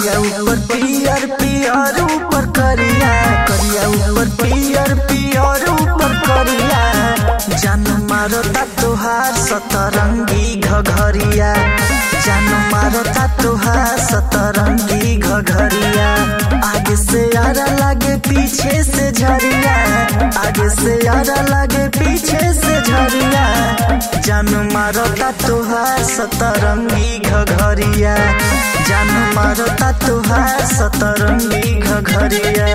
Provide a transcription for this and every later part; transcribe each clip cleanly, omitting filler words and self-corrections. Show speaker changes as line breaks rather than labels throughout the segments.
करिया ऊपर पियर पियर ऊपर करिया, करिया ऊपर पियर पियर ऊपर करिया। जान मारता तोहार सतरंगी घघरिया, जान मारता तोहार सतरंगी घघरिया। आगे से यारा लागे पीछे से झरिया, आगे से यारा लागे पीछे से झरिया। जान मारता तोहार सतरंगी घघरिया, जान मारता तोहार सतरंगी घघरिया।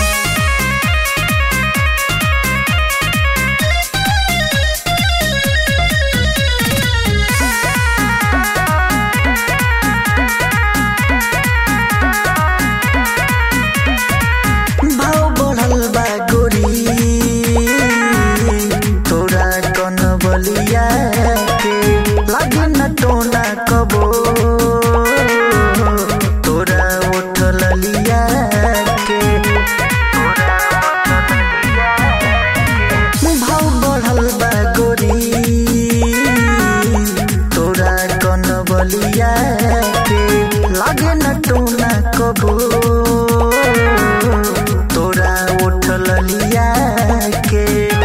भाव बढ़ल बा गोरी तोरा कन बलिया के, लागे न टोना कबो तोरा उठल लिया के। भाव बढ़ल बा गोरी तोरा कन बलिया के, लागे न टोना कबो तोरा उठल लिया के।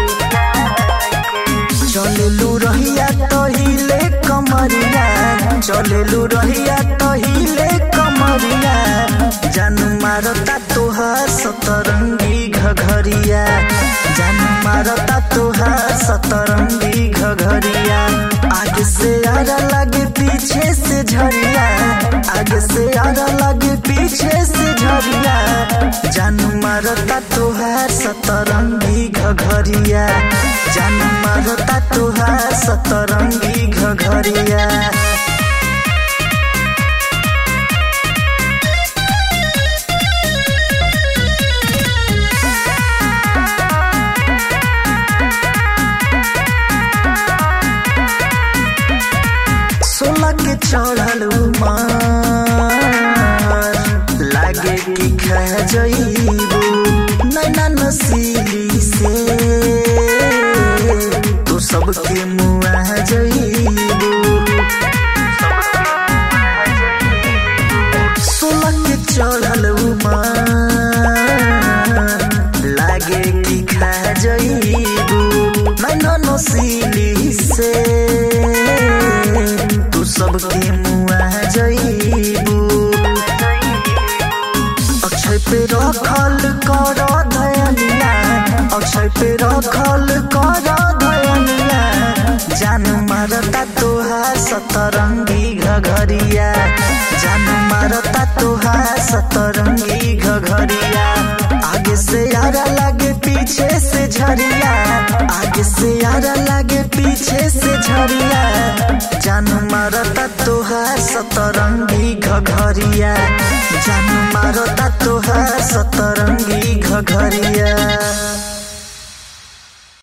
चलेलू रहिया तहिले कमरिया, चलेलू रहिया तहिले कमरिया। जान मारता तोहार सतरंगी घघरिया, जान मारता तोहार सतरंगी घघरिया। आगे से आरा लागे पीछे से झरिया, आगे से आरा लागे पीछे से झरिया। जान मारता तोहार सतरंगी घघरिया, जान मारता तोहार सतरंगी घघरिया। सोलह के चढ़ल उमर लागे कि खा जइबू नैना नसीली से, तो सबके मुआ जइबू। सोलह के चढ़ल उमर लागे कि खा जइबू नैना नसीली से, तू सबके मुआ जइबू। अक्षय पे रखल कर धयनिया, अक्षय पे रखल कर धयनिया। जान मारता तोहार सतरंगी घघरिया, जान मारता तोहार सतरंगी घघरिया। आगे से यारा लागे पीछे से झरिया, आगे से यारा लागे पीछे से झरिया। जान मारता तोहार सतरंगी घघरिया, जान मारता तोहार सतरंगी घघरिया।